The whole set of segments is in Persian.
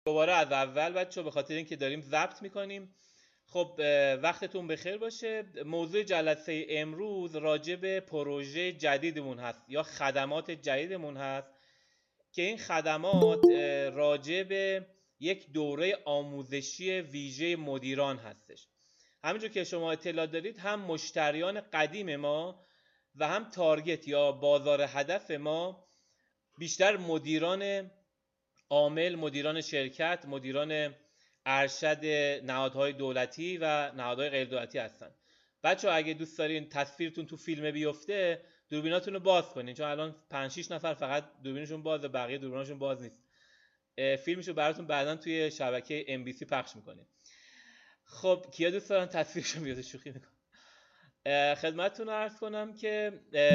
دوباره از اول بچه‌ها به خاطر اینکه داریم ضبط میکنیم. خب وقتتون بخیر باشه. موضوع جلسه امروز راجع به پروژه جدیدمون هست یا خدمات جدیدمون هست که این خدمات راجع به یک دوره آموزشی ویژه مدیران هستش. همونجور که شما اطلاع دارید هم مشتریان قدیم ما و هم تارگت یا بازار هدف ما بیشتر مدیران عامل، مدیران شرکت، مدیران ارشد نهادهای دولتی و نهادهای غیر دولتی هستن. بچه‌ها اگه دوست دارین تصویرتون تو فیلم بیفته دوربیناتون رو باز کنین، چون الان 5-6 نفر فقط دوربینشون بازه، بقیه دوربینشون باز نیست. فیلمشو براتون بعداً توی شبکه MBC پخش میکنیم. خب کیا دوست دارن تصویرشو بیاد؟ شوخی میکنم. خدمتتون عرض کنم که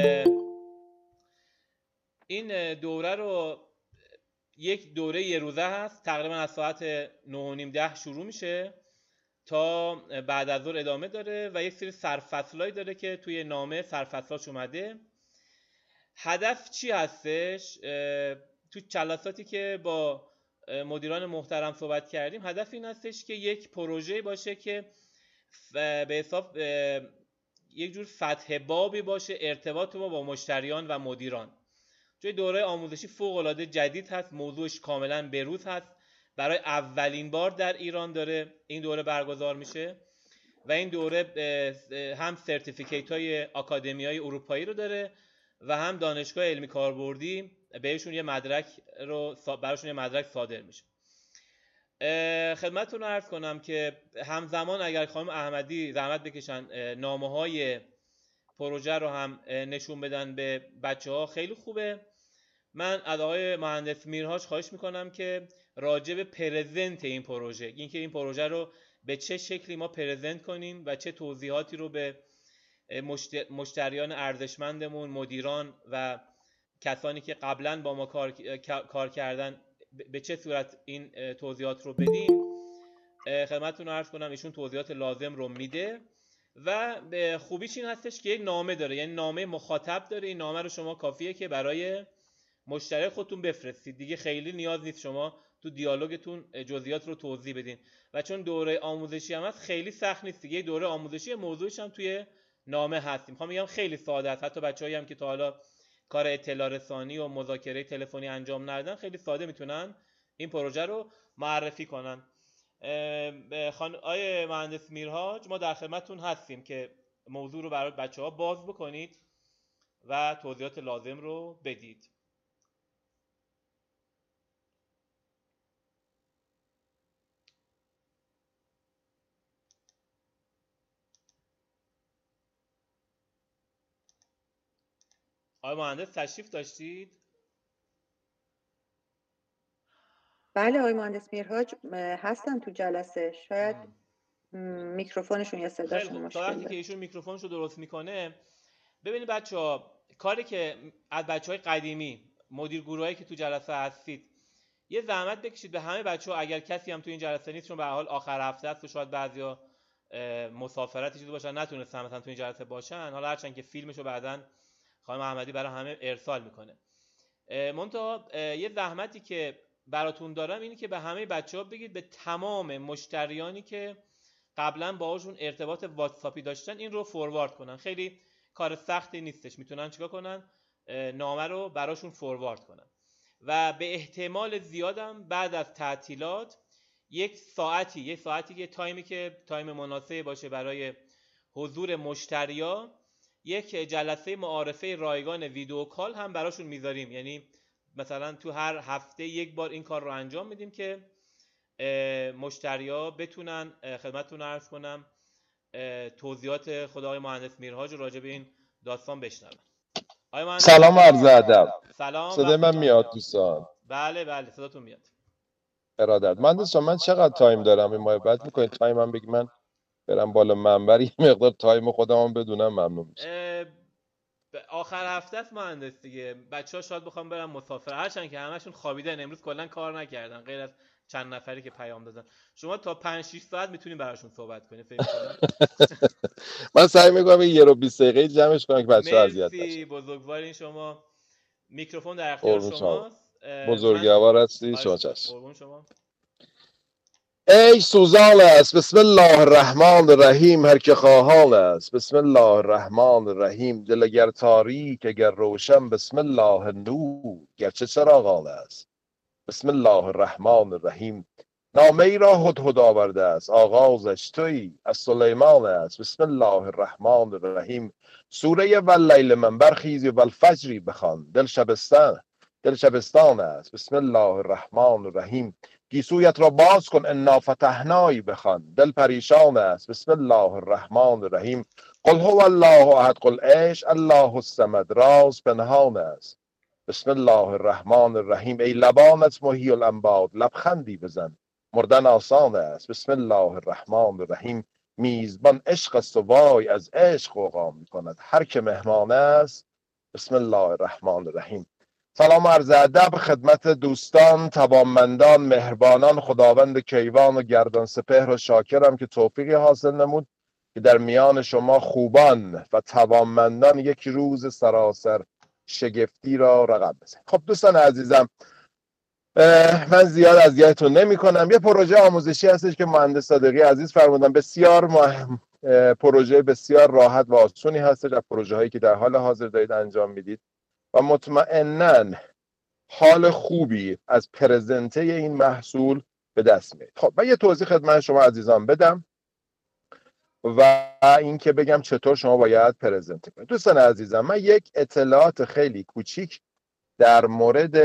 این دوره رو یک دوره یه روزه هست، تقریبا از ساعت 9:30 شروع میشه تا بعد از ظهر ادامه داره و یک سری سرفصلایی داره که توی نامه سرفصلاش اومده. هدف چی هستش؟ تو جلساتی که با مدیران محترم صحبت کردیم هدف این هستش که یک پروژه باشه که به حساب یک جور فتح بابی باشه ارتباط ما با مشتریان و مدیران. توی دوره آموزشی فوق‌العاده جدید هست، موضوعش کاملا بروز هست، برای اولین بار در ایران داره این دوره برگزار میشه و این دوره هم سرتیفیکیت های آکادمی های اروپایی رو داره و هم دانشگاه علمی کاربردی بهشون یه مدرک رو براشون یه مدرک صادر میشه. خدمتتون رو عرض کنم که همزمان اگر خانم احمدی زحمت بکشن نامه های پروژه رو هم نشون بدن به بچه‌ها خیلی خوبه. من از آقای مهندس میرهاج خواهش میکنم که راجع به پرزنت این پروژه، اینکه این پروژه رو به چه شکلی ما پرزنت کنیم و چه توضیحاتی رو به مشتریان ارزشمندمون، مدیران و کسانی که قبلا با ما کار کردن به چه صورت این توضیحات رو بدیم. خدمتتون عرض کنم ایشون توضیحات لازم رو میده و به خوبیش این هستش که یک نامه داره، یعنی نامه مخاطب داره. این نامه رو شما کافیه که برای مشتری خودتون بفرستید، دیگه خیلی نیاز نیست شما تو دیالوگتون جزئیات رو توضیح بدین و چون دوره آموزشی هم هست خیلی سخت نیست دیگه. دوره آموزشی موضوعش هم توی نامه هست. میخوام بگم خیلی ساده است، حتی بچه‌ای هم که تا حالا کار اطلاع رسانی و مذاکره تلفنی انجام ندادن خیلی ساده میتونن این پروژه رو معرفی کنن. آقای مهندس میرهاج ما در خدمتتون هستیم که موضوع رو برای بچه‌ها باز بکنید و توضیحات لازم رو بدید. آقای مهندس تشریف داشتید؟ بله آقای مهندس میرهاج هستن تو جلسه، شاید میکروفونشون یا صداشون مشکل داره. تا داره. وقتی که ایشون میکروفونش رو درست میکنه، ببینید بچه‌ها کاری که از بچه‌های قدیمی مدیر گروهایی که تو جلسه هستید یه زحمت بکشید به همه بچه‌ها، اگر کسی هم تو این جلسه نیست چون به هر حال آخر هفته است و شاید بعضیا مسافرت چیزی باشن نتونستن مثلا تو این جلسه باشن، حالا هرچند که فیلمشو بعداً خانم احمدی برای همه ارسال میکنه. منتها یه زحمتی که براتون دارم اینه که به همه بچه‌ها بگید به تمام مشتریانی که قبلا باهاشون ارتباط واتساپی داشتن این رو فوروارد کنن. خیلی کار سختی نیستش، میتونن چیکار کنن؟ نامه رو براشون فوروارد کنن و به احتمال زیادم بعد از تعطیلات یک ساعتی که تایم مناسب باشه برای حضور مشتریا، یک جلسه معارفه رایگان ویدیو کال هم براشون میذاریم. یعنی مثلا تو هر هفته یک بار این کار رو انجام میدیم که مشتریا بتونن خدمتتون عرض کنم توضیحات خود آقای مهندس میرهاج راجع به این داستان بشنون. سلام و عرض ادب. سلام. صدای من میاد دوستان؟ بله صداتون میاد. ارادت. مهندس من چقدر تایم دارم؟ این محبت میکنید تایمم بگی من برم بالا منبر یه مقدار تایم خودمون بدونم ممنون میشم. آخر هفته است مهندس دیگه، بچه‌ها شاید بخوام برن مسافر، هرچند که همشون خوابیدن امروز کلا کار نکردن غیر از چند نفری که پیام دادن. شما تا 5-6 ساعت میتونین براشون صحبت کنید فکر کنم. من سعی میکنم یه رو 20 دقیقه جمعش کنم که بچه‌ها اذیت نشن. مرسی، بزرگوارین شما. میکروفون در اختیار شماست. بزرگوار هستی شما. قربون شما. ای سوزان است بسم الله الرحمن الرحیم، هر که خواهان است بسم الله الرحمن الرحیم. دل اگر تاریک اگر روشن بسم الله نور، گرچه چراغان است بسم الله الرحمن الرحیم. نامه ای را هدهد آورده است، آغازش تویی، از سلیمان است بسم الله الرحمن الرحیم. سوره واللیل من برخیزی و الفجری بخوان، دل شبستان است بسم الله الرحمن الرحیم. گیسویت را باز کن انا فتحنایی بخوان، دل پریشان است بسم الله الرحمن الرحیم. قل هو الله احد قل ايش الله الصمد، راز پنهان است بسم الله الرحمن الرحیم. ای لبانت محی الانبات، لبخندی بزن مردن آسان است بسم الله الرحمن الرحیم. میزبان عشق است و وای از عشق غوغا می کند، هر که مهمان است بسم الله الرحمن الرحیم. سلام عرض ادب خدمت دوستان، توانمندان، مهربانان، خداوند کیوان و گردان سپهر و شاکرم که توفیقی حاصل نمود که در میان شما خوبان و توانمندان یک روز سراسر شگفتی را رقم بزنیم. خب دوستان عزیزم، من زیاد اذیتتون نمی کنم. یه پروژه آموزشی هستش که مهندس صادقی عزیز فرمودن، بسیار پروژه بسیار راحت و آسونی هستش از پروژه هایی که در حال حاضر دارید انجام میدید و مطمئناً حال خوبی از پرزنته این محصول به دست میارید. خب من یه توضیح خدمت شما عزیزان بدم و اینکه بگم چطور شما باید پرزنت کنید. دوستان عزیزم، من یک اطلاعات خیلی کوچیک در مورد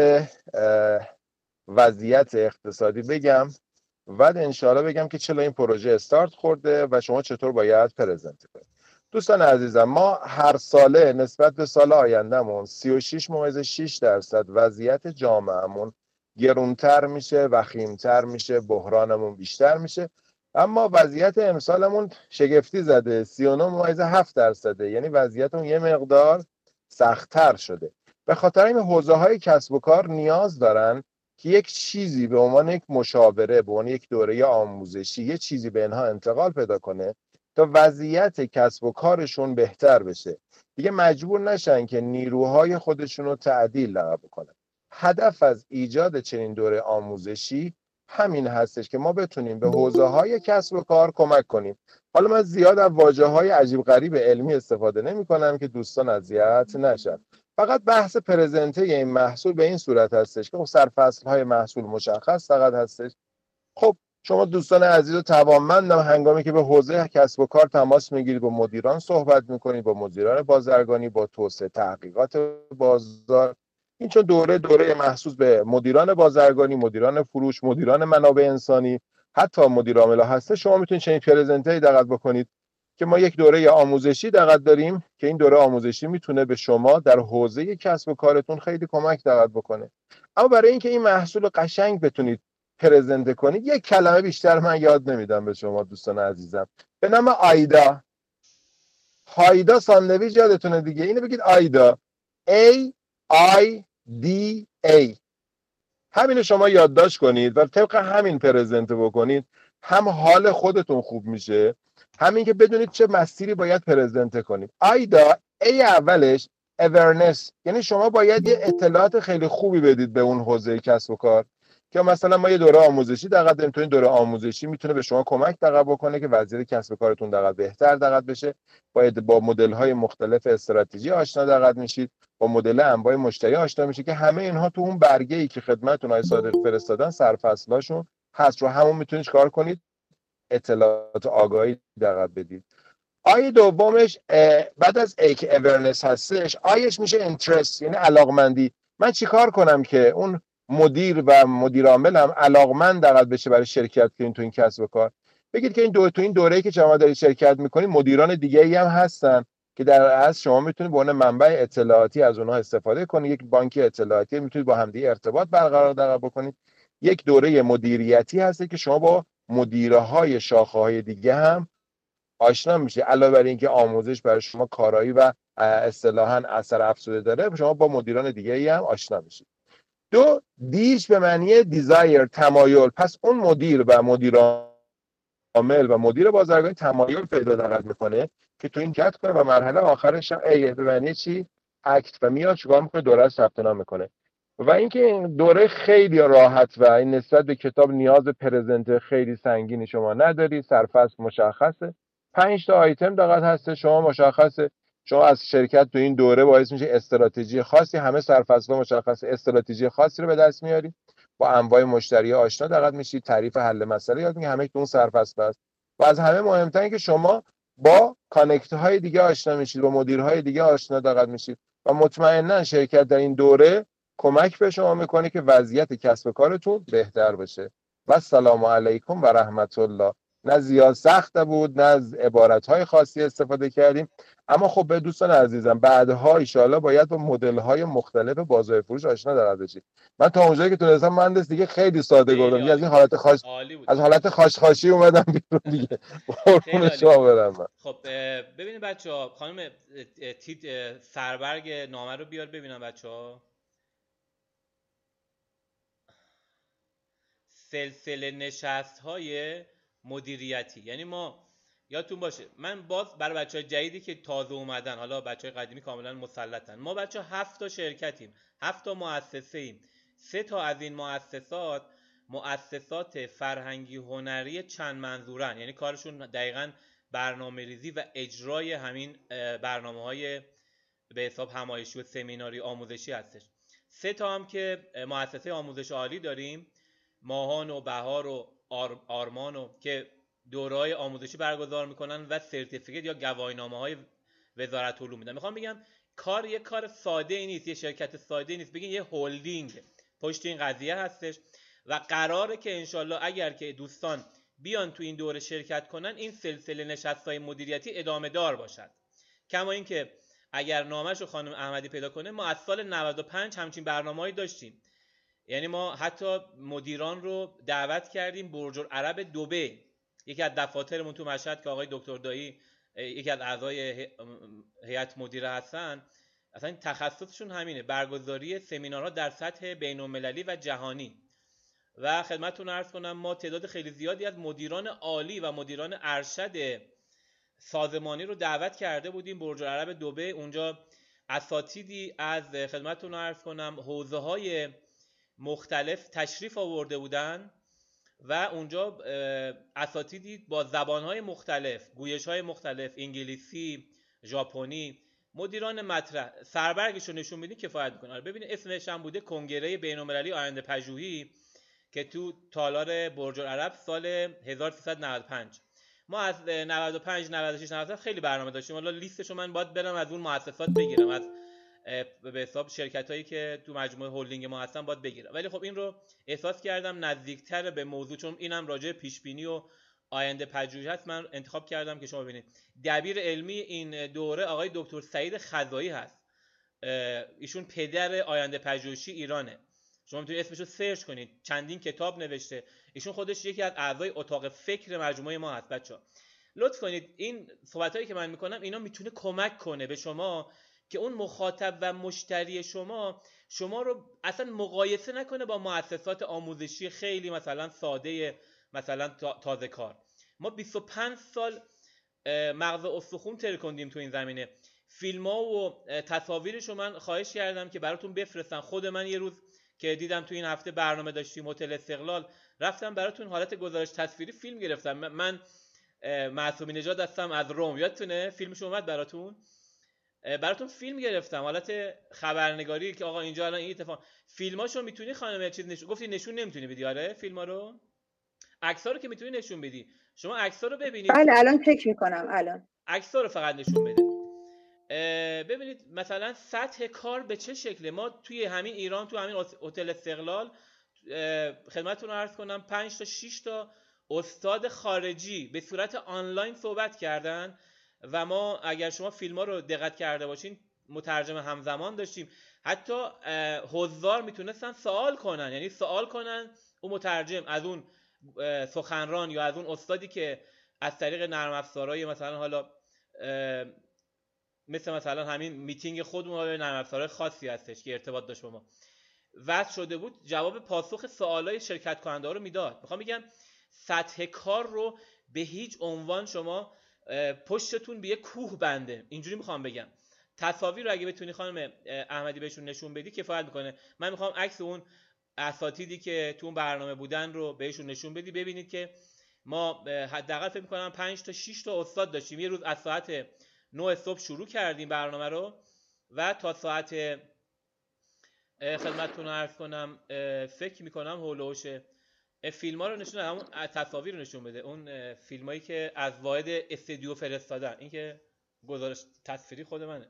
وضعیت اقتصادی بگم و انشاءالله بگم که چرا این پروژه استارت خورده و شما چطور باید پرزنت کنید. دوستان عزیزم، ما هر ساله نسبت به سال آیندهمون 36.6% وضعیت جامعهمون گرونتر میشه، وخیمتر میشه، بحرانمون بیشتر میشه، اما وضعیت امسالمون شگفتی زده 39.7%، یعنی وضعیتمون یه مقدار سخت‌تر شده. به خاطر این حوزه های کسب و کار نیاز دارن که یک چیزی به عنوان یک مشاوره، به عنوان یک دوره آموزشی، یه چیزی به اینها انتقال پیدا کنه تا وضعیت کسب و کارشون بهتر بشه، دیگه مجبور نشن که نیروهای خودشون رو تعدیل لقب کنن. هدف از ایجاد چنین دوره آموزشی همین هستش که ما بتونیم به حوزه‌های کسب و کار کمک کنیم. حالا من زیاد از واژه‌های عجیب غریب علمی استفاده نمی‌کنم که دوستان اذیت نشن. فقط بحث پرزنته این محصول به این صورت هستش که سرفصل‌های محصول مشخص فقط هستش. خب شما دوستان عزیز و توانمندم، هنگامی که به حوزه کسب و کار تماس میگیرید، با مدیران صحبت میکنید، با مدیران بازرگانی، با توسعه تحقیقات بازار، این چون دوره محسوس به مدیران بازرگانی، مدیران فروش، مدیران منابع انسانی، حتی مدیر عامل هسته، شما میتونید چنین پرزنته‌ای دقت بکنید که ما یک دوره آموزشی دقت داریم که این دوره آموزشی میتونه به شما در حوزه کسب و کارتون خیلی کمک دقت بکنه. اما برای اینکه این محصول قشنگ بتونید پرزنت کنید، یک کلمه بیشتر من یاد نمیدم به شما دوستان عزیزم، به نام آیدا. هایدا ساندویچ یادتونه دیگه، اینو بگید آیدا، AIDA. همینو شما یادداشت کنید و طبق همین پرزنت بکنید، هم حال خودتون خوب میشه، همین که بدونید چه مسیری باید پرزنت کنید. آیدا، ای اولش awareness، یعنی شما باید یه اطلاعات خیلی خوبی بدید به اون حوزه کسب و کار، که مثلا ما یه دوره آموزشی دقیق داریم، تو این دوره آموزشی میتونه به شما کمک دقیق بکنه که وضعیت کسب و کارتون دقیق بهتر دقیق بشه. باید با مدل های مختلف استراتژی آشنا دقیق میشید، با مدل انواع مشتری آشنا میشید که همه اینها تو اون برگه ای که خدمتتون آقای صادق فرستادن سرفصلاشون هست، رو همون میتونید کار کنید، اطلاعات آگاهی دقیق بدید. آیه دومش بعد از ای که اورنس هستش، آیش میشه اینترست، یعنی علاقمندی. من چیکار کنم که اون مدیر و مدیر عاملم علاقمند دقیق بشه برای شرکت کنین تو این کسب و کار؟ بگید که تو این دوره‌ای که شما دارید شرکت میکنید، مدیران دیگه‌ای هم هستن که در اصل شما میتونید به عنوان منبع اطلاعاتی از اونها استفاده کنید. یک بانک اطلاعاتی میتونید با همدیگه ارتباط برقرار دقیق بکنید. یک دوره مدیریتی هست که شما با مدیرهای شاخه‌های دیگه هم آشنا میشه. علاوه بر اینکه آموزش برای شما کارایی و اصطلاحاً اثر افزوده داره، شما با مدیران دیگه‌ای هم آشنا میشید. دو، دیش به معنی دیزایر، تمایل. پس اون مدیر و مدیر عامل و مدیر بازرگانی تمایل پیدا دقت میکنه که تو این جت کنه و مرحله آخرش هم ای به معنی چی؟ اکت، و میاد چیکار میکنه؟ دوره ثبت نام میکنه. و اینکه این دوره خیلی راحت و این نسبت به کتاب نیاز پرزنت خیلی سنگینی شما نداری، سرفصل مشخصه، 5 تا آیتم فقط هست، شما مشخصه شما از شرکت تو این دوره باعث میشه استراتژی خاصی، همه سرفصل‌ها مشخصه، استراتژی خاصی رو به دست میاری، با انواع مشتری آشنا دقیق میشید، تعریف حل مسئله یاد میگیری، همه تو اون سرفصل است. و از همه مهمتره که شما با کانکت های دیگه آشنا میشید، با مدیرهای دیگه آشنا دقیق میشید و مطمئنا شرکت در این دوره کمک به شما میکنه که وضعیت کسب و کارتون بهتر بشه. و السلام علیکم و رحمت الله. نه زیاد سخت بود، نه از عبارت‌های خاصی استفاده کردیم، اما خب به دوستان عزیزم بعدها ان شاءالله باید با مدل‌های مختلف بازار فروش آشنا دارد بشید. من تا اونجایی که تونستم مهندس دیگه خیلی ساده گفتم، دیگه از این حالت خاص، از حالت خاشخاشی اومدم بیرون دیگه. قربون شما برم من. خب ببینید بچه‌ها، خانم سربرگ نامه رو بیار ببینم بچه‌ها. سلسله نشست‌های مدیریتی، یعنی ما یادتون باشه، من باز برای بچه‌های جدیدی که تازه اومدن، حالا بچه‌های قدیمی کاملا مسلطن، ما بچه‌ها 7 تا شرکتیم، 7 تا مؤسسه ایم. 3 تا از این مؤسسات فرهنگی هنری چند منظورن، یعنی کارشون دقیقاً برنامه‌ریزی و اجرای همین برنامه‌های به حساب همایشی و سمیناری آموزشی هستش. 3 تا هم که مؤسسه آموزش عالی داریم، ماهان و بهار و آرمان و که دوره‌های آموزشی برگزار میکنن و سرتیفیکت یا گواهینامه‌های وزارت علوم میدن. میخوام بگم یک کار ساده ای نیست، یه شرکت ساده ای نیست، بگین یه هلدینگ پشت این قضیه هستش و قراره که انشالله اگر که دوستان بیان تو این دوره شرکت کنن، این سلسله نشست‌های مدیریتی ادامه دار باشد. کما اینکه اگر نامش رو خانم احمدی پیدا کنه، ما از سال 95 همچین برنامه‌ای داشتیم. یعنی ما حتی مدیران رو دعوت کردیم برج العرب دبی، یکی از دفاترمون تو مشهد که آقای دکتر دایی یکی از اعضای هیئت مدیره هستن، اصلا تخصصشون همینه، برگزاری سمینارها در سطح بین‌المللی و جهانی. و خدمتتون عرض کنم ما تعداد خیلی زیادی از مدیران عالی و مدیران ارشد سازمانی رو دعوت کرده بودیم برج العرب دبی. اونجا اساتیدی از خدمتتون عرض کنم حوزه‌های مختلف تشریف آورده بودن و اونجا اساتیدی با زبانهای مختلف، گویش‌های مختلف، انگلیسی، ژاپنی، مدیران مطرح، سربرگش رو نشون میدین کفایت میکنه. ببینید اسمش هم بوده کنگره بین‌المللی آینده پژوهی که تو تالار برج العرب سال 1395. ما از 95 96 97 خیلی برنامه داشتیم، حالا لیستشو من باید برم از اون مؤسسات بگیرم، از به حساب شرکتایی که تو مجموعه هلدینگ ما هستن باید بگیرم، ولی خب این رو احساس کردم نزدیکتر به موضوع، چون اینم راجع پیش بینی و آینده پژوهی هست، من انتخاب کردم که شما ببینید دبیر علمی این دوره آقای دکتر سعید خزایی هست. ایشون پدر آینده پژوهی ایرانه، شما میتونید اسمشو سرچ کنید، چندین کتاب نوشته. ایشون خودش یکی از اعضای اتاق فکر مجموعه ما هست. بچه‌ها لطف کنید این صحبتایی که من میکنم اینا میتونه کمک کنه به شما که اون مخاطب و مشتری شما رو اصلا مقایسه نکنه با مؤسسات آموزشی خیلی مثلا ساده، مثلا تازه کار. ما 25 سال مغز استخوان ترکوندیم تو این زمینه. فیلم‌ها و تصاویرش رو من خواهش کردم که براتون بفرستم. خود من یه روز که دیدم تو این هفته برنامه داشتیم هتل استقلال، رفتم براتون حالت گزارش تصویری فیلم گرفتم. من معصومی نژاد هستم از روم، یادتونه فیلمش اومد براتون فیلم گرفتم، حالت خبرنگاری که آقا اینجا الان این اتفاق. فیلماشو میتونی خانم چیز گفتی نشون نمیتونی بدی؟ آره فیلما رو، عکس‌ها رو که میتونی نشون بدی. شما عکس‌ها رو ببینید. بله الان چک میکنم، الان عکس‌ها رو فقط نشون بده. ببینید مثلا سطح کار به چه شکله. ما توی همین ایران تو همین هتل استقلال خدمتتون رو عرض کنم 5 تا 6 تا استاد خارجی به صورت آنلاین صحبت کردن و ما اگر شما فیلم‌ها رو دقت کرده باشین مترجم همزمان داشتیم. حتی حضار میتونستن سوال کنن، یعنی سوال کنن اون مترجم از اون سخنران یا از اون استادی که از طریق نرم افزارهای مثلا حالا مثلا همین میتینگ خودمون با نرم افزارهای خاصی هستش که ارتباط داشت با ما وصل شده بود، جواب پاسخ سوالای شرکت کننده ها رو میداد. میخوام بگم سطح کار رو به هیچ عنوان شما پشتتون به یه کوه بنده، اینجوری میخوام بگم. تصاویر رو اگه بتونی خانم احمدی بهشون نشون بدی کفایت میکنه. من میخوام عکس اون اساتیدی که تو اون برنامه بودن رو بهشون نشون بدی، ببینید که ما حداقل فکر می‌کنم 5 تا 6 تا استاد داشتیم. یه روز از ساعت 9 صبح شروع کردیم برنامه رو و تا ساعت خدمتتون عرض کنم فکر می‌کنم هولوش فیلم‌ها رو نشون دادم، اون تصاویر رو نشون بده، اون فیلمایی که از واحد استودیو فرستادن. این که گزارش تصویری خود منه.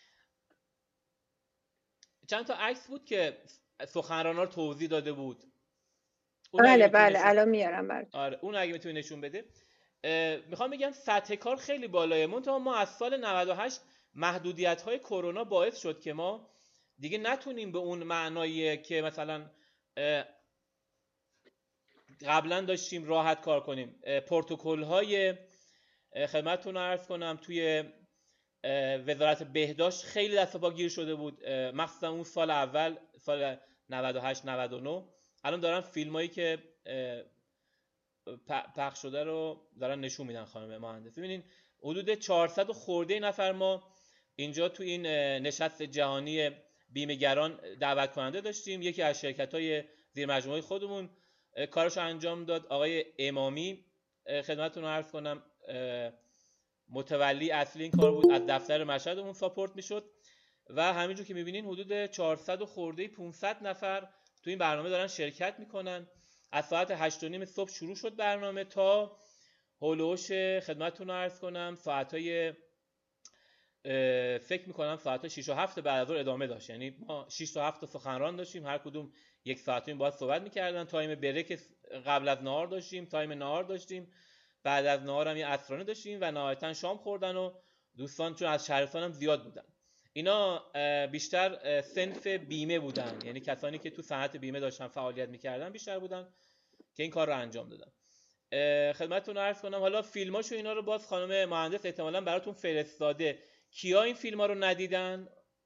چند تا عکس بود که سخنران‌ها رو توضیح داده بود. بله الان میارم براتون. آره اون اگه میتونی نشون بده. میخوام بگم سطح کار خیلی بالایه. منتها ما از سال 98 محدودیت‌های کرونا باعث شد که ما دیگه نتونیم به اون معنایی که مثلا قبلا داشتیم راحت کار کنیم. پروتکل‌های خدمتتون عرض کنم توی وزارت بهداشت خیلی دست و پا گیر شده بود، مخصوصا اون سال اول، سال 98 99. الان دارن فیلمایی که پخش شده رو دارن نشون میدن خانم مهندس. ببینین حدود 400 خورده نفر ما اینجا تو این نشست جهانی بیمه‌گران دعوت کننده داشتیم. یکی از شرکت‌های زیر مجموعه خودمون کارشو انجام داد، آقای امامی خدمتتون عرض کنم متولی اصلی این کار بود، از دفتر مشهدمون ساپورت میشد و همینجور که میبینین حدود 400 خورده 500 نفر تو این برنامه دارن شرکت میکنن. از ساعت 8:30 صبح شروع شد برنامه تا هولوش خدمتتون عرض کنم ساعتای فکر میکنم ساعت 6 و 7 بعد از ظهر ادامه داشت. یعنی ما 6 تا 7 سخنران داشتیم، هر کدوم یک ساعت این باید صحبت میکردن. تایم بریک قبل از نهار داشتیم، تایم نهار داشتیم، بعد از نهار هم یه عصرانه داشتیم و نهایتا شام خوردن و دوستان چون از شهرستان هم زیاد بودن. اینا بیشتر صنف بیمه بودن، یعنی کسانی که تو صنعت بیمه داشتن فعالیت میکردن بیشتر بودن که این کار رو انجام دادن. خدمتتون عرض کنم حالا فیلماشو اینا رو باز خانم مهندس احتمالاً براتون فرستاده. کیا این فیلم‌ها رو ندیدن؟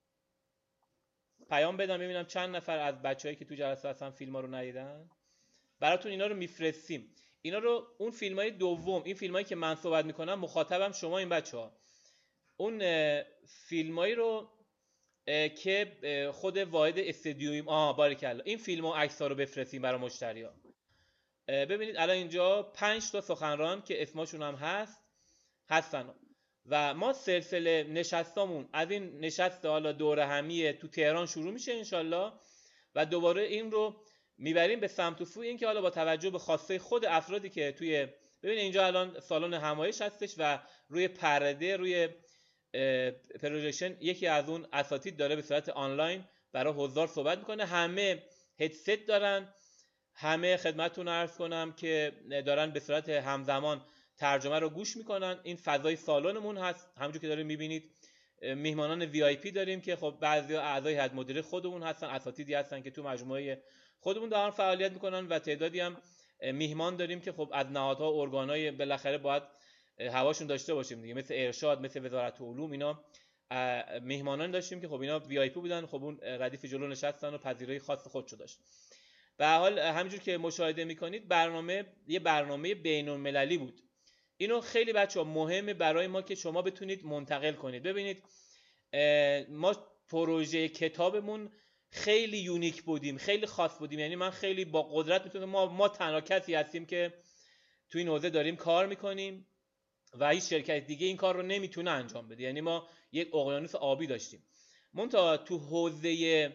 پیام بدم ببینم چند نفر از بچه‌هایی که تو جلسه هستن فیلم‌ها رو ندیدن. براتون اینا رو میفرستیم. اینا رو اون فیلم‌های دوم، این فیلمایی که من صحبت میکنم مخاطبم شما این بچه‌ها. اون فیلمایی رو که خود واحد استودیویم باریکلا این فیلم و عکس‌ها رو بفرستیم برای مشتری‌ها. ببینید الان اینجا 5 تا سخنران که اسمشون هم هستن و ما سلسله نشستامون از این نشست حالا دوره همی تو تهران شروع میشه انشالله و دوباره این رو میبریم به سمت و سوی این که حالا با توجه به خواسته خود افرادی که توی ببینید اینجا الان سالن همایش هستش و روی پرده روی پروژکشن یکی از اون اساتید داره به صورت آنلاین برای حضار صحبت میکنه. همه هدست دارن، همه خدمتتون عرض کنم که دارن به صورت همزمان ترجمه رو گوش میکنن. این فضای سالنمون هست، همونجوری که دارید میبینید. میهمانان وی آی پی داریم که خب بعضی اعضای هیئت مدیره خودمون هستن، اساتیدی هستن که تو مجموعه خودمون دارن فعالیت میکنن و تعدادی هم میهمان داریم که خب از نهادها و ارگان‌های بالاخره باید هواشون داشته باشیم دیگه، مثل ارشاد، مثل وزارت علوم. اینا میهمانان داشتیم که خب اینا وی آی پی بودن، خب اون ردیف جلو نشستن و پذیرایی خاص خودشو داشت. به هر حال همینجور که مشاهده میکنید برنامه یه برنامه بین‌المللی بود. اینو خیلی بچه‌ها مهمه برای ما که شما بتونید منتقل کنید. ببینید ما پروژه کتابمون خیلی یونیک بودیم، خیلی خاص بودیم. یعنی من خیلی با قدرت میتونم ما تنها کسی هستیم که توی این حوزه داریم کار میکنیم و هیچ شرکت دیگه این کار رو نمیتونه انجام بده. یعنی ما یک اقیانوس آبی داشتیم. منتها تو حوزه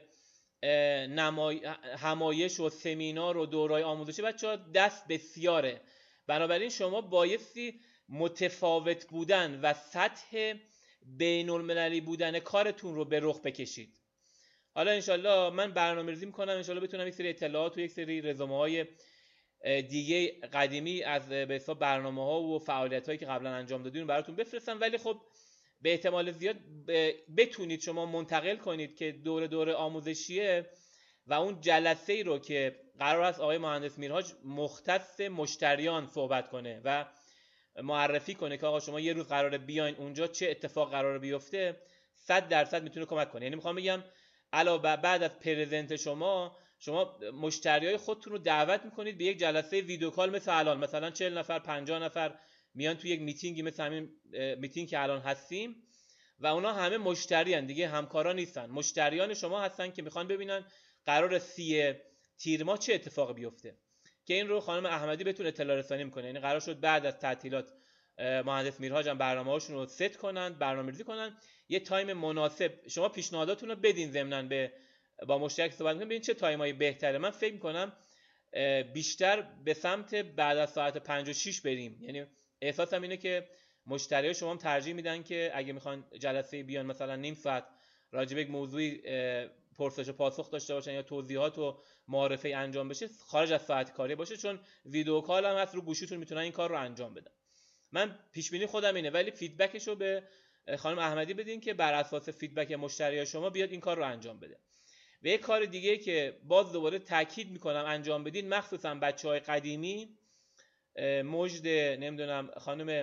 همایش و سمینار و دوره‌های آموزشی بچه‌ها دست بسیاره. بنابراین شما بایستی متفاوت بودن و سطح بین‌المللی بودن کارتون رو به رخ بکشید. حالا انشالله من برنامه‌ریزی میکنم، انشالله بتونم یک سری اطلاعات و یک سری رزومه‌های دیگه قدیمی از به حساب برنامه‌ها و فعالیت‌هایی که قبلا انجام دادین براتون بفرستم. ولی خب به احتمال زیاد بتونید شما منتقل کنید که دوره آموزشیه و اون جلسه‌ای رو که قرار است آقای مهندس میرحاج مختص مشتریان صحبت کنه و معرفی کنه که آقا شما یه روز قراره بیاین اونجا چه اتفاق قراره بیفته، 100% میتونه کمک کنه. یعنی میخوام بگم علاوه بعد از پرزنت شما مشتریای خودتون رو دعوت میکنید به یک جلسه ویدیو کال مثل الان، مثلا 40 نفر 50 نفر میان تو یک میتینگی مثل همین میتینگ که الان هستیم و اونا همه مشتریان دیگه، همکارا نیستن، مشتریان شما هستن که میخوان ببینن قرار 30 تیر ماه چه اتفاقی بیفته، که این رو خانم احمدی بهتون اطلاع رسانی میکنه. یعنی قرار شد بعد از تعطیلات مهندس میرهاج هم برنامه‌هاشون رو ست کنن، برنامه‌ریزی کنن، یه تایم مناسب شما پیشنهاداتون رو بدین، ضمناً با مشتری صحبت کنید ببین چه تایمایی بهتره. من فکر میکنم بیشتر به سمت بعد از ساعت 5 و 6 بریم. یعنی احساسم اینه که مشتریای شما هم ترجیح میدن که اگه میخوان جلسه بیان مثلا نیم ساعت راجع به یک موضوعی پرسش و پاسخ داشته باشن یا توضیحات و معارفه انجام بشه خارج از ساعت کاری باشه، چون ویدیو کال هم هست رو گوشیتون میتونن این کار رو انجام بدن. من پیش بینی خودم اینه، ولی فیدبکش رو به خانم احمدی بدین که بر اساس فیدبک مشتریای شما بیاد این کار رو انجام بده. و یک کار دیگه که باز دوباره تاکید میکنم انجام بدین، مخصوصا بچهای قدیمی، مجد نمیدونم خانم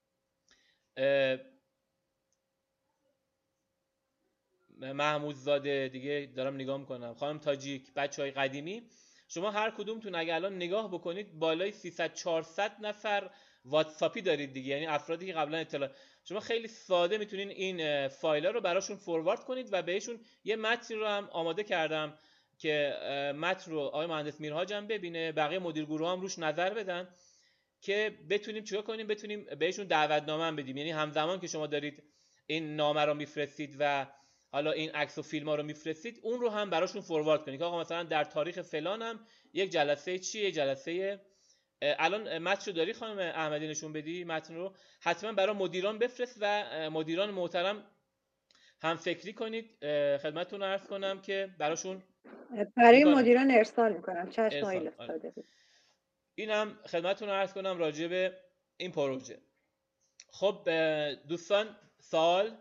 محمودزاده دیگه دارم نگاه میکنم، خانم تاجیک، بچهای قدیمی، شما هر کدومتون اگه الان نگاه بکنید بالای 300-400 نفر واتساپی دارید دیگه، یعنی افرادی که قبلا اطلاع، شما خیلی ساده میتونین این فایل ها رو براشون فوروارد کنید و بهشون یه متن رو هم آماده کردم که متن رو آقای مهندس میرهاج هم ببینه، بقیه مدیر گروه هم روش نظر بدن که بتونیم چیکار کنیم، بتونیم بهشون دعوتنامه هم بدیم. یعنی همزمان که شما دارید این نامه رو میفرستید و حالا این عکس و فیلم ها رو میفرستید، اون رو هم براشون فوروارد کنید که آقا مثلا در تاریخ فلان هم یک جلسه چیه، جلسه الان متن رو داری خانم احمدی نشون بدی، متن رو حتما برای مدیران بفرست و مدیران محترم هم فکری کنید. خدمتتون رو عرض کنم که براشون برای مدیران ارسال میکنم. چشم آقای صادقی. اینم خدمتتون رو عرض کنم راجع به این پروژه. خب دوستان، سوال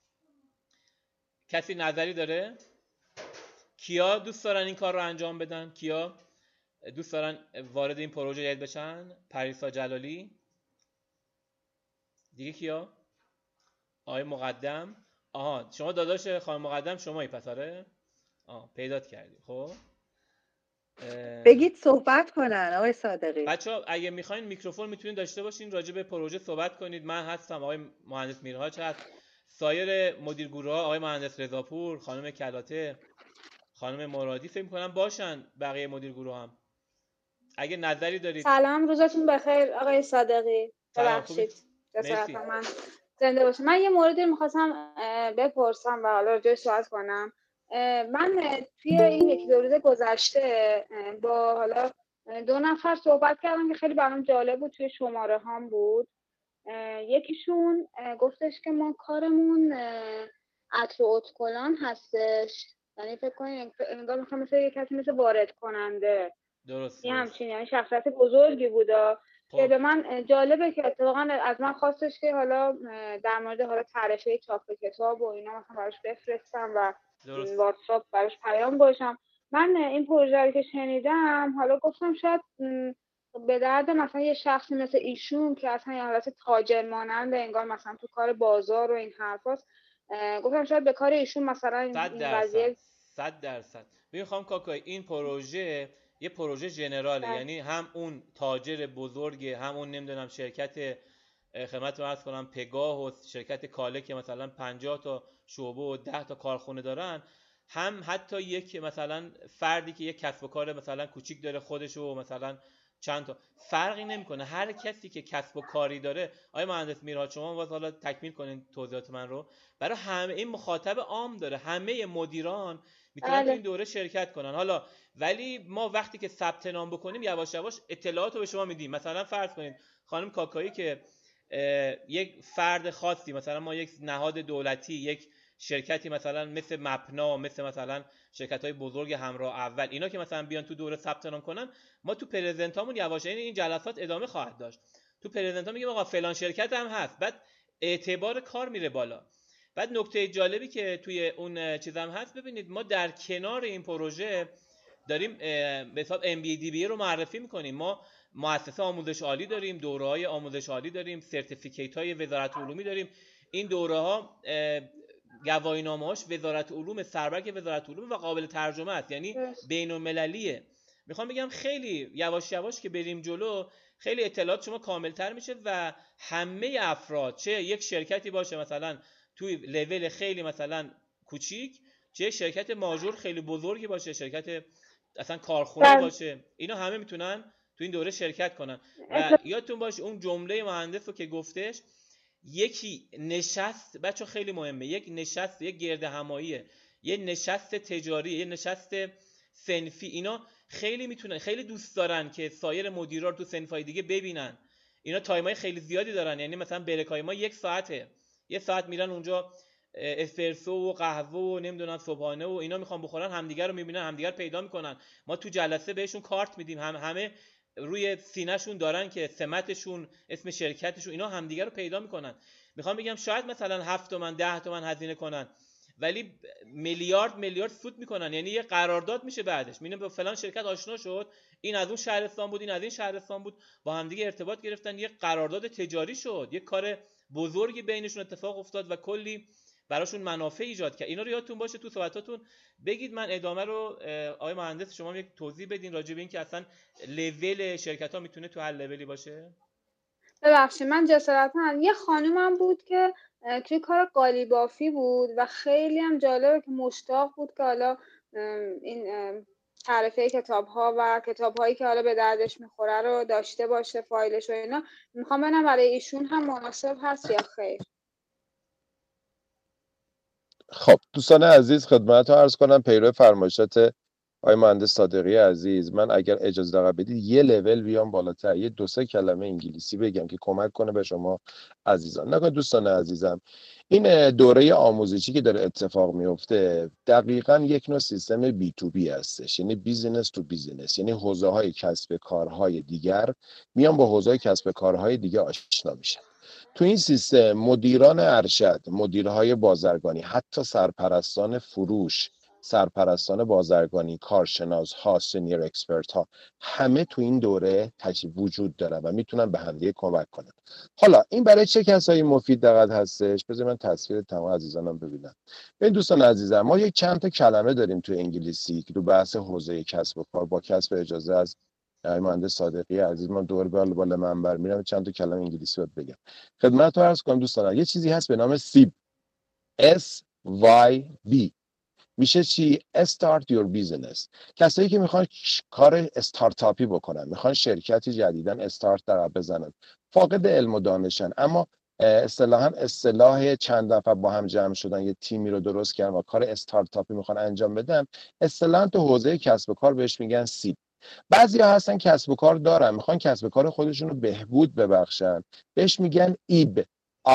کسی نظری داره؟ کیا دوست دارن این کار رو انجام بدن؟ کیا دوست دارن وارد این پروژه جدید بشن؟ پریسا جلالی دیگه. کیا؟ آقای مقدم. آها شما داداش خانم مقدم شمایی پس؟ آره پیدات کردی. خب بگید صحبت کنن آقای صادقی. بچه‌ها اگه میخواین میکروفون میتونید داشته باشین، راجع به پروژه صحبت کنید. من هستم، آقای مهندس میرهاج هست، سایر مدیر گروه ها، آقای مهندس رضاپور، خانم کلاته، خانم مرادی فکر می‌کنم باشن، بقیه مدیر گروه هم اگه نظری دارید. سلام، روزتون بخیر آقای صادقی. ببخشید جسارت من زنده باشه. من یه موردی می‌خواستم بپرسم و حالا راجعش صحبت کنم. من توی این 1-2 روز گذشته با حالا 2 نفر صحبت کردم که خیلی برام جالب بود، توی شماره هام بود. یکیشون گفتش که ما کارمون عطر و اتکلان هستش، یعنی فکر کنید انگار میخوام مثل یه کسی مثل وارد کننده. درست. یه همچین، یعنی شخصیت بزرگی بودا که به من جالبه که اتفاقا از من خواستش که حالا در مورد حالا تعرفه چاپ کتاب و اینا مثلا براش بفرستم و واتساپ براش پیام باشم. من این پروژه رو که شنیدم حالا گفتم شاید به درد مثلا یه شخصی مثل ایشون که اصلا یه حالت تاجر مانند انگار مثلا تو کار بازار و این حرفاست، گفتم شاید به کار ایشون مثلا این قضیه 100%. ببین خانم کاکای، این پروژه یه پروژه جنراله، یعنی هم اون تاجر بزرگ، هم اون نمیدونم شرکت خدمتتون عرض کنم پگاه و شرکت کاله که مثلا 50 تا شعبه و 10 تا کارخونه دارن، هم حتی یک مثلا فردی که یک کسب و کار مثلا کوچیک داره خودش و مثلا چند تا، فرقی نمیکنه. هر کسی که کسب و کاری داره، آقای مهندس میرهاج شما باز حالا تکمیل کنین توضیحات من رو، برای همه این مخاطب عام داره، همه مدیران میتونن تو این دوره شرکت کنن. حالا ولی ما وقتی که ثبت نام بکنیم یواش یواش اطلاعات رو به شما میدیم. مثلا فرض کنید خانم کاکایی که یک فرد خاصی، مثلا ما یک نهاد دولتی، یک شرکتی مثلا مثل مپنا، مثلا شرکت‌های بزرگ همراه اول، اینا که مثلا بیان تو دوره ثبت نام کنن، ما تو پرزنتامون یواش این جلسات ادامه خواهد داشت. تو پرزنتا میگیم آقا فلان شرکت هم هست، بعد اعتبار کار میره بالا. بعد نکته جالبی که توی اون چیزام هست، ببینید ما در کنار این پروژه داریم به حساب MBA رو معرفی میکنیم. ما مؤسسه آموزش عالی داریم، دوره‌های آموزش عالی داریم، سرتیفیکیت‌های وزارت علومی داریم. این دوره‌ها گواهینامه‌هاش وزارت علوم، سربرگ وزارت علوم و قابل ترجمه است، یعنی بین‌المللیه. میخوام بگم خیلی یواش یواش که بریم جلو، خیلی اطلاعات شما کاملتر میشه و همه افراد، چه یک شرکتی باشه مثلا توی لول خیلی مثلا کوچیک، چه شرکت ماژور خیلی بزرگی باشه، شرکت اصلا کارخونه باشه، اینا همه میتونن تو این دوره شرکت کنن. و یادتون باشه اون جمله مهندس رو که گفتش، یکی نشست، بچه خیلی مهمه، یک نشست، یک گرد هماییه، یه نشست تجاری، یه نشست صنفی، اینا خیلی میتونن، خیلی دوست دارن که سایر مدیرا رو تو صنفای دیگه ببینن. اینا تایمای خیلی زیادی دارن، یعنی مثلا بریکای ما 1 ساعته، 1 ساعت میرن اونجا اسپرسو و قهوه و نمیدونم صبحانه و اینا میخوان بخورن، همدیگه رو میبینن، همدیگه رو پیدا میکنن. ما تو جلسه بهشون کارت میدیم، همه روی سینه‌شون دارن که سمتشون، اسم شرکتشون، اینا همدیگه رو پیدا میکنن. میخوام بگم شاید مثلا 7 تومن 10 تومن هزینه کنن، ولی میلیارد سود میکنن. یعنی یه قرارداد میشه بعدش، میبینه با فلان شرکت آشنا شد، این از اون شهرستان بود، این از این شهرستان بود، با همدیگه ارتباط گرفتن، یه قرارداد تجاری شد، یه کار بزرگی بینشون اتفاق افتاد و کلی براشون منافع ایجاد کرد. اینا رو یادتون باشه تو صحبتاتون بگید. من ادامه رو آقای مهندس شما یک توضیح بدین راجع به این که اصلا لول شرکت ها میتونه تو هر لولی باشه. ببخشید من جسارتا یه خانومم بود که توی کار قالیبافی بود و خیلی هم جالبه که مشتاق بود که حالا این تعرفه کتاب‌ها و کتاب‌هایی که حالا به دردش میخوره رو داشته باشه، فایلش و اینا. میخوام ببینم برای ایشون هم مناسب هست یا خیر. خب دوستان عزیز خدمتتون عرض کنم پیرو فرمایشات آقای مهندس صادقی عزیز، من اگر اجازه دارم بدید یه لول بیام بالاتر، یه 2-3 کلمه انگلیسی بگم که کمک کنه به شما عزیزان. نکنه دوستان عزیزم، این دوره آموزشی که داره اتفاق میفته دقیقاً یک نوع سیستم بی تو بی هستش، یعنی بیزینس تو بیزینس، یعنی حوزه های کسب کارهای دیگر میان با حوزه های کسب کارهای دیگه آشنا میشن. تو این سیستم مدیران ارشد، مدیرهای بازرگانی، حتی سرپرستان فروش، سرپرستان بازرگانی، کارشناس ها، سینیر اکسپرت ها، همه تو این دوره وجود دارن و میتونن به همدیگه کمک کنن. حالا این برای چه کسایی مفید دقیق هستش؟ بذار من تصویر تمام عزیزانم ببینم. این دوستان عزیزم، ما یک چند تا کلمه داریم تو انگلیسی که تو بحث حوزه کسب و کار با کسب اجازه از مهندس صادقی عزیز من دور بالا منبر میرم چند تا کلمه انگلیسی رو بگم خدمتتون عرض کنم. دوستان یه چیزی هست به نام سیب، SYB، میشه چی؟ Start Your Business. کسایی که میخوان کار استارتاپی بکنن، میخوان شرکتی جدیدن استارت در بزنن، فاقد علم و دانشن، اما اصطلاحاً اصطلاح چند نفر با هم جمع شدن یه تیمی رو درست کردن و کار استارتاپی میخوان انجام بدن، اصطلاحاً تو حوزه کسب و کار بهش میگن سیب. بعضیا هستن کسب و کار دارن، میخوان کسب و کار خودشون رو بهبود ببخشن، بهش میگن ایب،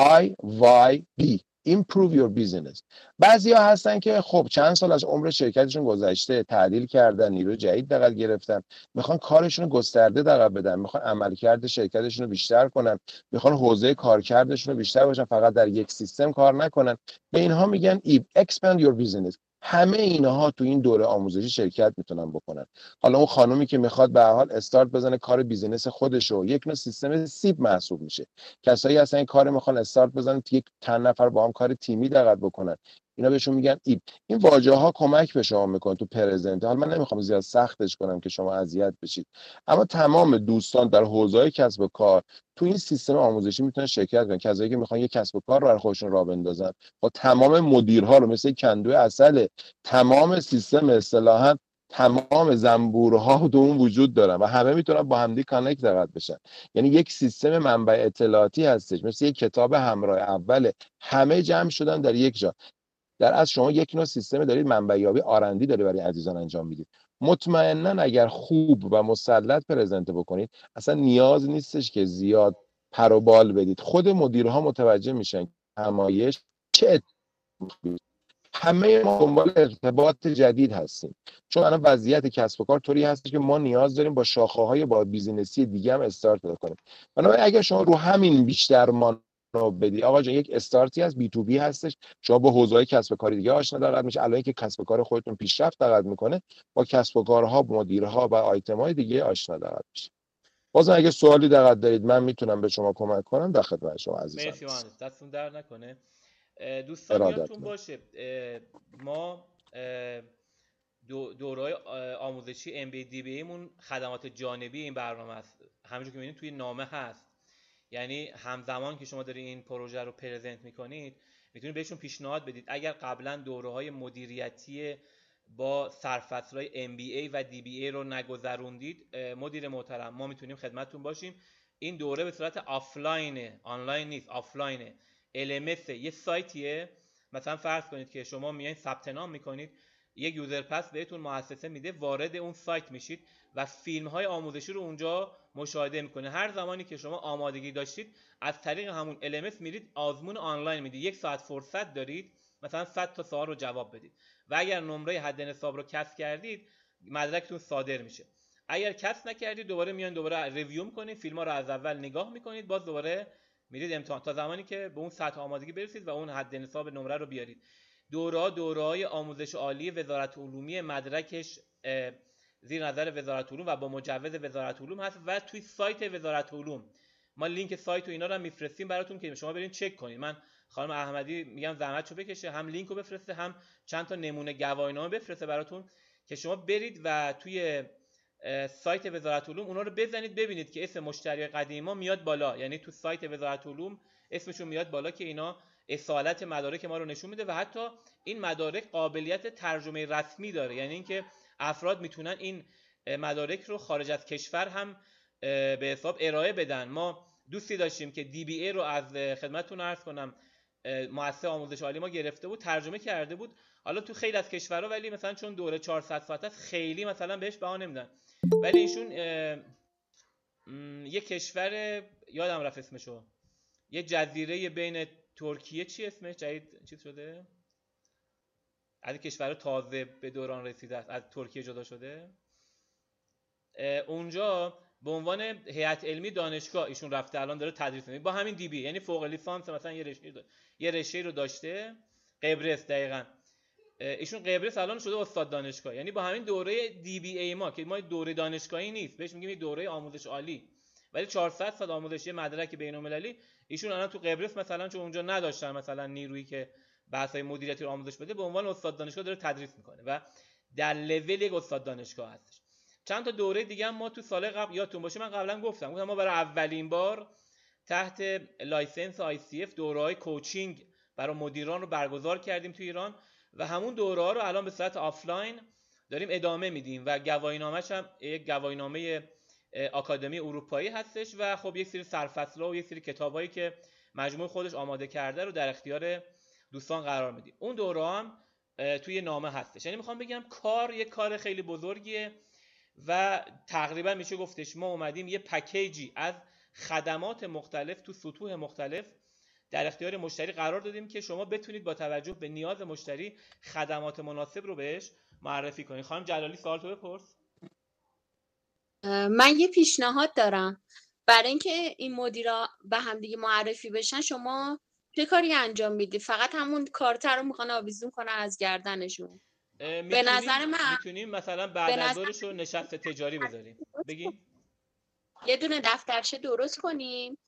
IYB، improve your business. بعضیا هستن که خب چند سال از عمر شرکتشون گذشته، تعدیل کردن، نیرو جدید دقیق گرفتن، میخوان کارشون رو گسترده دقیق بدن، میخوان عملکرد شرکتشون رو بیشتر کنن، میخوان حوزه کارکردشون رو بیشتر باشن، فقط در یک سیستم کار نکنن. به اینها میگن ایب، expand your business. همه اینها تو این دوره آموزشی شرکت میتونن بکنن. حالا اون خانومی که میخواد به هر حال استارت بزنه کار بیزینس خودشو، یک نوع سیستم سیب محسوب میشه. کسایی هستن این کار میخوان استارت بزنن، یک چند نفر با هم کار تیمی دقت بکنن، اینا بهشون میگن ایب. این واژه ها کمک به شما میکنن تو پرزنت. حالا من نمیخوام زیاد سختش کنم که شما اذیت بشید، اما تمام دوستان در حوزه‌های کسب و کار تو این سیستم آموزشی میتونن شرکت کنن. کسایی که میخوان یک کسب و کار رو برای خودشون راه بندازن، با تمام مدیرها رو مثل کندوی عسل، تمام سیستم اصطلاحاً تمام زنبورها تو اون وجود دارن و همه میتونن با همدیگه کانکت دقت بشن. یعنی یک سیستم منبع اطلاعاتی هستش، مثل یک کتاب همراه اوله، همه جمع شدن در یک جا. در از شما یک نوع سیستم دارید منبع یابی آرندی داره برای عزیزان انجام میدید. مطمئنا اگر خوب و مسلط پرزنت بکنید اصلا نیاز نیستش که زیاد پر و بال بدید. خود مدیرها متوجه میشن همایش چه همه ما دنبال ارتباط جدید هستیم، چون الان وضعیت کسب و کار طوری هست که ما نیاز داریم با شاخه‌های با بیزینسی دیگه هم استارت بکنیم. بنابراین اگر شما رو همین بیشتر ما بدی، آقا جان یک استارتی از بی تو بی هستش، شما با حوزه‌های کسب و کار دیگه آشنا دارید میشه. الان که کسب و کار خودتون پیشرفت دارید میکنه، با کسب و کارها، مدیرها و آیتم‌های دیگه آشنا دارید میشه. بازم اگه سوالی دارید من میتونم به شما کمک کنم. در خدمت شما عزیزان. مرسی مهندس، دستتون در نکنه. دوستان یادتون ارادتمند. باشه ما دوره‌های آموزشی MBA مون خدمات جانبی این برنامه است. همونجوری که می‌بینید توی نامه هست، یعنی همزمان که شما دارین این پروژه رو پرزنت میکنید میتونید بهشون پیشنهاد بدید. اگر قبلا دوره‌های مدیریتی با سرفصل‌های MBA و DBA رو نگذروندید، مدیر محترم ما میتونیم خدمتتون باشیم. این دوره به صورت آفلاینه، آنلاین نیست، آفلاینه. LMS یه سایتیه، مثلا فرض کنید که شما میایین ثبت نام میکنید، یک یوزر پس بهتون مؤسسه میده، وارد اون سایت میشید و فیلم‌های آموزشی رو اونجا مشاهده میکنه. هر زمانی که شما آمادگی داشتید از طریق همون LMS میرید آزمون آنلاین میدید. 1 ساعت فرصت دارید مثلا 100 تا سوال رو جواب بدید و اگر نمره حد نصاب رو کسب کردید مدرکتون صادر میشه. اگر کسب نکردید دوباره میان دوباره ریویو میکنید، فیلم‌ها رو از اول نگاه میکنید، باز دوباره میرید امتحان تا زمانی که به اون سطح آمادگی برسید و اون حد نصاب نمره رو بیارید. دوره‌های آموزش عالی وزارت علومی، مدرکش زیر نظر وزارت علوم و با مجوز وزارت علوم هست و توی سایت وزارت علوم ما لینک سایت و اینا رو میفرستیم براتون که شما برین چک کنید. من خانم احمدی میگم زحمتشو بکشه، هم لینک رو بفرسته، هم چند تا نمونه گواهینامه بفرسته براتون که شما برید و توی سایت وزارت علوم اونا رو بزنید ببینید که اسم مشتری قدیما میاد بالا، یعنی تو سایت وزارت علوم اسمشون میاد بالا که اینا اصالت مدارک ما رو نشون میده و حتی این مدارک قابلیت ترجمه رسمی داره، یعنی اینکه افراد میتونن این مدارک رو خارج از کشور هم به حساب ارائه بدن. ما دوستی داشتیم که DBA رو از خدمتتون عرض کنم مؤسسه آموزش عالی ما گرفته بود، ترجمه کرده بود، حالا تو خیلی از کشورها ولی مثلا چون دوره 400 ساعت است خیلی مثلا بهش بها نمیدن، ولی ایشون یه کشور یادم رفت اسمشو، یه جزیره بین ترکیه چی اسمش جدید چی شده؟ از کشور تازه به دوران رسیده است، از ترکیه جدا شده، اونجا به عنوان هیئت علمی دانشگاه ایشون رفته الان داره تدریس میده با همین DB، یعنی فوق لیسانس مثلا یه رشته رو داشته قبرس، دقیقاً ایشون قبرس الان شده استاد دانشگاه، یعنی با همین دوره DBA ما که ما دوره دانشگاهی نیست بهش میگیم دوره آموزش عالی ولی 400 ساعت آموزشی مدرک بین‌المللی، ایشون الان تو قبرس مثلا چون اونجا نداشتن مثلا نیرویی که بحث‌های مدیریتی رو آموزش بده به عنوان استاد دانشگاه داره تدریس میکنه و در لول یک استاد دانشگاه هستش. چند تا دوره دیگه هم ما تو سال قبل یادتون باشه من قبلا گفتم ما برای اولین بار تحت لایسنس ICF دوره‌های کوچینگ برای مدیران رو برگزار کردیم تو ایران و همون دوره‌ها رو الان به صورت آفلاین داریم ادامه میدیم و گواهینامه‌اش هم یک گواهینامه آکادمی اروپایی هستش و خب یک سری سرفصل‌ها و یک سری کتابایی که مجموع خودش آماده کرده رو در اختیار دوستان قرار میدیم. اون دوره هم توی نامه هستش. یعنی میخوام بگم یک کار خیلی بزرگیه و تقریبا میشه گفتش ما اومدیم یه پکیجی از خدمات مختلف تو سطوح مختلف در اختیار مشتری قرار دادیم که شما بتونید با توجه به نیاز مشتری خدمات مناسب رو بهش معرفی کنید. خانم جلالی سوال تو بپرس. من یه پیشنهاد دارم برای اینکه این مدیرا به هم دیگه معرفی بشن شما چه کاری انجام میدی؟ فقط همون کارتر رو میخوان آویزون کنن از گردنشون؟ به نظر من میتونیم مثلا بعد از ظهرش رو نشست تجاری بذاریم. بگین یه دونه دفترچه درست کنیم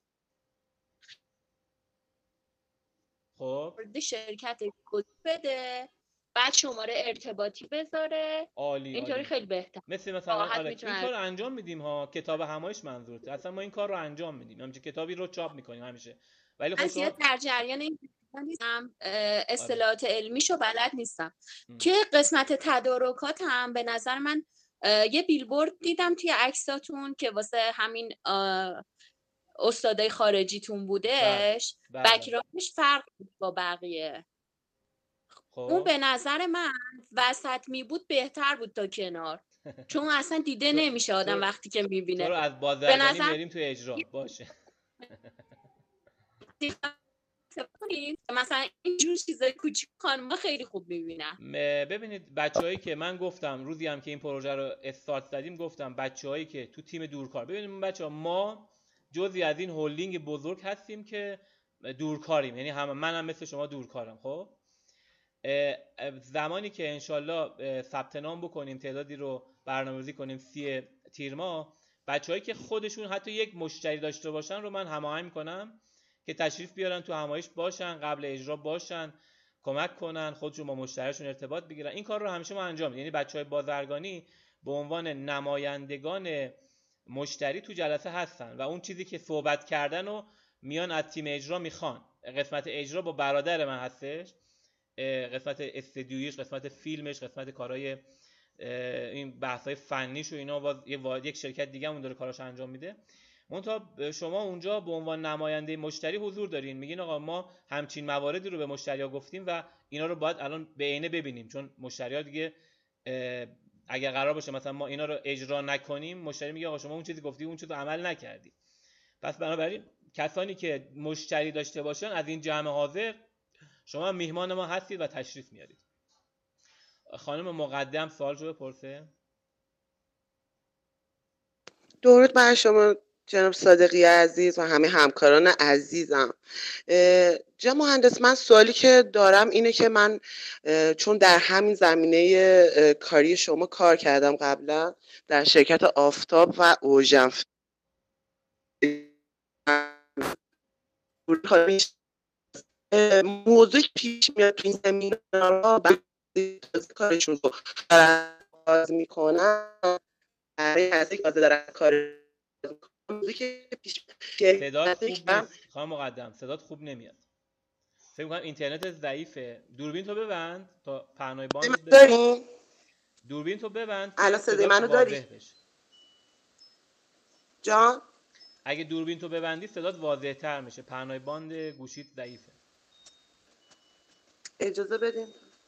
خب شرکت کد بده بعد شماره ارتباطی بذاره عالی اینطوری خیلی بهتر مثلا آره این کار رو انجام میدیم ها. کتاب همایش منظورته اصلا ما این کار رو انجام میدیم همچین کتابی رو چاپ میکنیم همیشه ولی خب زیاد در جریان این نیستم اصطلاحات علمیشو بلد نیستم که قسمت تدارکات هم به نظر من یه بیلبورد دیدم توی عکساتون که واسه همین استادای خارجیتون بودش بک‌گراندش فرق با بقیه اون به نظر من وسط می بود بهتر بود تا کنار چون اصلا دیده نمیشه آدم وقتی که میبینه. تو رو از بازرگانی میاریم تو اجرا باشه. مثلا اینجور چیزای کوچیک خانم‌ها خیلی خوب میبینن. ببینید بچه‌هایی که من گفتم روزی هم که این پروژه رو استارت زدیم گفتم بچه‌هایی که تو تیم دورکار، ببینید بچه‌ها ما جزئی از این هولدینگ بزرگ هستیم که دورکاریم، یعنی منم مثل شما دورکارم. خب زمانی که انشالله ثبت نام بکنیم تعدادی رو برنامه‌ریزی کنیم 30 تیر ماه، بچه‌هایی که خودشون حتی یک مشتری داشته باشن رو من هماهنگ می‌کنم که تشریف بیارن تو همایش باشن، قبل اجرا باشن، کمک کنن، خودشون با مشتریشون ارتباط بگیرن. این کار رو همیشه ما انجام میدیم. یعنی بچهای بازرگانی به عنوان نمایندگان مشتری تو جلسه هستن و اون چیزی که صحبت کردن رو میان از تیم اجرا میخوان. قسمت اجرا با برادر من هستش، قسمت استدیویش، قسمت فیلمش، قسمت کارهای این بحث‌های فنیش و اینا باز یک شرکت دیگه همون داره کاراش انجام میده. منتها شما اونجا به عنوان نماینده مشتری حضور دارین، میگین آقا ما همچین مواردی رو به مشتری‌ها گفتیم و اینا رو باید الان به عینه ببینیم، چون مشتری‌ها دیگه اگر قرار باشه مثلا ما اینا رو اجرا نکنیم، مشتری میگه آقا شما اون چیزی گفتی اون چیزو عمل نکردی. پس بنابراین کسانی که مشتری داشته باشن از این جمع حاضر شما میهمان ما هستید و تشریف میارید. خانم مقدم سوال رو بپرسه. درود بر شما جناب صادقی عزیز و همه همکاران عزیزم. جناب مهندس، من سوالی که دارم اینه که من چون در همین زمینه کاری شما کار کردم قبلا در شرکت آفتاب و اوژن، موضوع پیش میاد تو این سمینارها کارشون رو آغاز میکنن برای کسی که دارن کار موضوعی که پیش صدات خوب نیست خانم مقدم، صدات خوب نمیاد. فکر می‌کنم اینترنت ضعیفه. دوربین تو ببند تا پهنای باند داریم. دوربین تو ببند. الان صدای منو داری؟ جان؟ اگه دوربین تو ببندی صدات واضح تر میشه. پهنای باند گوشیت ضعیفه. اجازه بدین.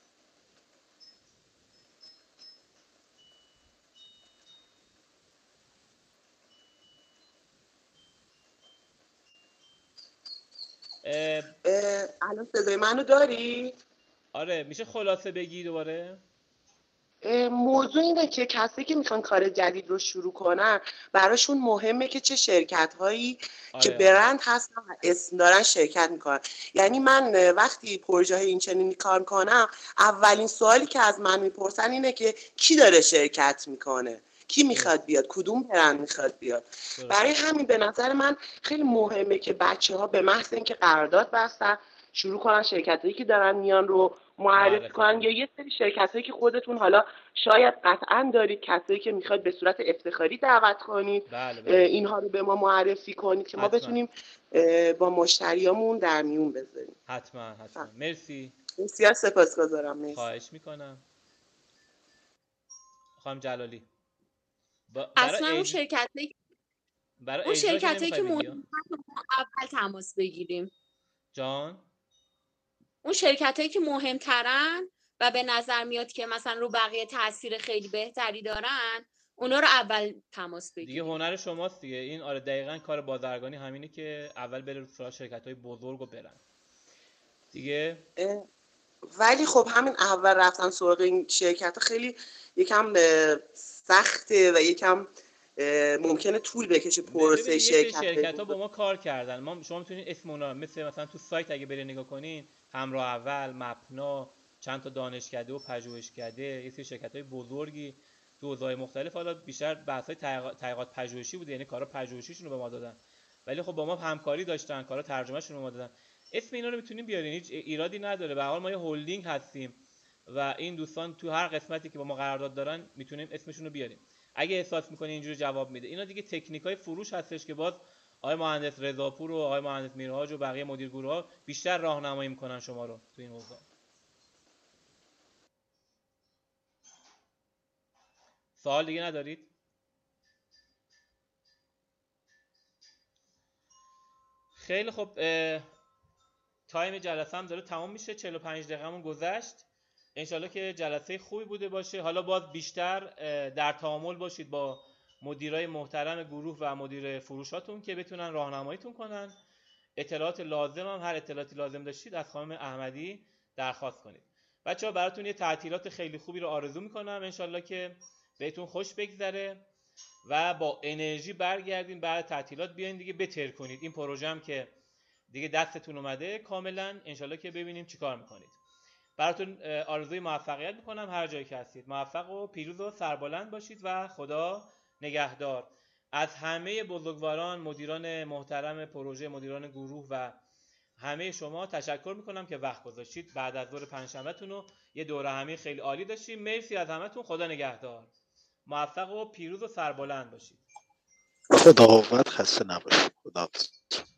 الان صدای منو داری؟ آره، میشه خلاصه بگی دوباره؟ موضوع اینه که کسی که میخوان کار جدید رو شروع کنن براشون مهمه که چه شرکت هایی که برند هستن و اسم دارن شرکت میکنن. یعنی من وقتی پروژه های این چنینی کار کنم اولین سوالی که از من میپرسن اینه که کی داره شرکت میکنه، کی میخواد بیاد، کدوم برند میخواد بیاد. برای همین به نظر من خیلی مهمه که بچه ها به محض اینکه قرارداد بستن شروع کنن شرکت هایی که دارن میان رو معرفی کنن، یا یه سری شرکت هایی که خودتون حالا شاید قطعا دارید کسایی که میخواد به صورت افتخاری دعوت کنید، اینها رو به ما معرفی کنید که ما بتونیم با مشتریامون در میون بذاریم. حتما. مرسی. بسیار سپاسگزارم. مرسی. خواهش میکنم. خانم جلالی اصلا اون شرکتایی که مهمن اول تماس بگیریم. جان؟ اون شرکتایی که مهمترن و به نظر میاد که مثلا رو بقیه تاثیر خیلی بهتری دارن، اونا رو اول تماس بگیریم. دیگه هنر شماست دیگه این. آره دقیقاً کار بازرگانی همینه که اول بره سراغ شرکت‌های بزرگ و برن دیگه. ولی خب همین اول رفتن سراغ این شرکت خیلی یکم سخته و یکم ممکنه طول بکشه پروسه شرکت‌ها با ما کار کردن. شما میتونید اسم اونا مثلا تو سایت اگه برید نگاه کنین، همراه اول، مپنا، چند تا دانشکده و پژوهشکده، یه سری شرکت‌های بزرگی تو حوزه‌های مختلف. حالا بیشتر بحث‌های تحقیقات پژوهشی بود، یعنی کارا پژوهشیشون رو به ما دادن، ولی خب با ما همکاری داشتن، کارا ترجمه‌شون رو به ما دادن. اسم اینا رو میتونیم بیارین، هیچ ایرادی نداره. به هر حال ما یه هلدینگ هستیم و این دوستان تو هر قسمتی که با ما قرارداد دارن میتونیم اسمشون رو بیاریم. اگه احساس میکنه اینجوری جواب میده. اینا دیگه تکنیکای فروش هستش که باز آقای مهندس رضاپور و آقای مهندس میرهاج و بقیه مدیر گروه‌ها بیشتر راهنمایی میکنن شما رو تو این حوزه. سوال دیگه ندارید؟ خیلی خب، تایم جلسه هم داره تمام میشه. 45 دقیقه‌مون گذشت. انشالله که جلسه خوبی بوده باشه. حالا باز بیشتر در تعامل باشید با مدیرای محترم گروه و مدیر فروشاتون که بتونن راهنماییتون کنن. اطلاعات لازم هم، هر اطلاعاتی لازم داشتید از خانم احمدی درخواست کنید. بچه‌ها براتون یه تعطیلات خیلی خوبی رو آرزو میکنم. انشالله که بهتون خوش بگذره و با انرژی برگردین بعد تعطیلات بیاین دیگه بتر کنید این پروژه هم که دیگه دستتون اومده کاملا. انشالله که ببینیم چیکار میکنید. براتون آرزوی موفقیت میکنم هر جایی که هستید. موفق و پیروز و سربلند باشید و خدا نگهدار. از همه بزرگواران، مدیران محترم پروژه، مدیران گروه و همه شما تشکر میکنم که وقت گذاشتید. بعد از دور پنجشنبهتون رو یه دوره همی خیلی عالی داشتیم. مرسی از همتون. خدا نگهدار. موفق و پیروز و سربلند باشید. خداوند خسته نباشید. خداحافظ.